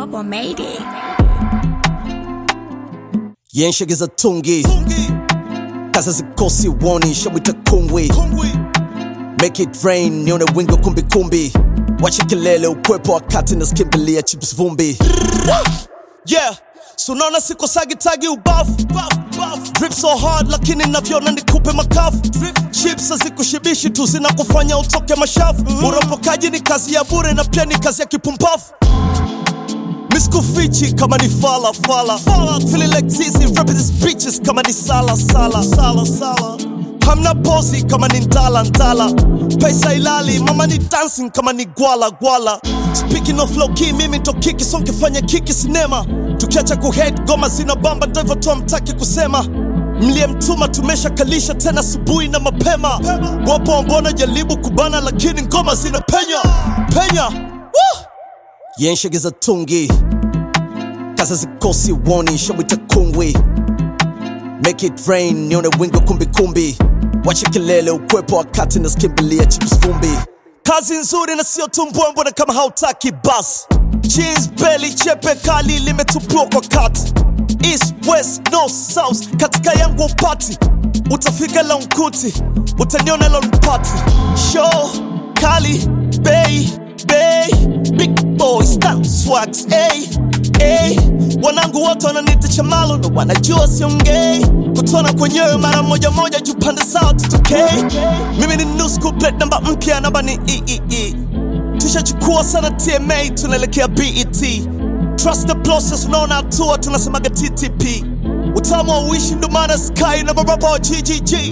Bubble made it. Yenshegeza tungi kaza zikosi woni shabita kungwi Make it rain nione wingo kumbi kumbi Wache kelele ukwepo wakati na skimbilia chips vumbi Yeah, so naona siko sagi tagi ubafu Drip so hard lakini navyona nikupe makafu Chips hazikushibishi tu zinakufanya utoke mashafu Uropokaji ni kazi ya bure na pia ni kazi ya kipumpafu Miskufichi kama ni fala Feeling like Zizi, rapping these bitches kama ni sala Hamna pozi kama ni ndala Pesa ilali, mama ni dancing kama ni gwala Speaking of low key, mimi ndo kiki songe fanya kiki sinema Tukiacha kuhead, goma zina bamba ndo hivyo tu hamtaki kusema Mlie mtuma tumesha kalisha tena subuhi na mapema Wapo mbona jaribu kubana lakini ngoma zina penya Woo! Yenshegeza tungi kaza zikosi woni shabita kungwi Make it rain nione wingo kumbi Wache kelele ukwepo wakati na skimbilia chips vumbi Kazi nzuri na sio tumbwembwe na kama hautaki bas Jeans belly chepe kali limetupua kwa kati East, west, north, south katika yangu upati Utafika Longkuti, utaniona Longpati Show, kali, bay Big boys, down swags, ay Wanangu wote wananiita chamalo na wanajua siongei Kutona kwenyewe mara moja jupande sawa tutokei Mimi ni new school plate namba mpya namba ni EEE Tushachukua sana TMA tunaelekea BET Trust the process unaona hatua tunasemaga TTP Utamu wa uishi ndo maana Sky na marapa wa GGG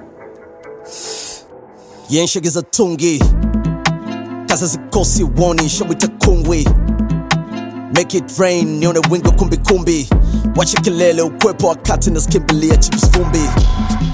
Yenshegeza tungi kaza zikosi woni shabita kungwi Make it rain nione wingo kumbi Wache kelele ukwepo wakati na skimbilia chips vumbi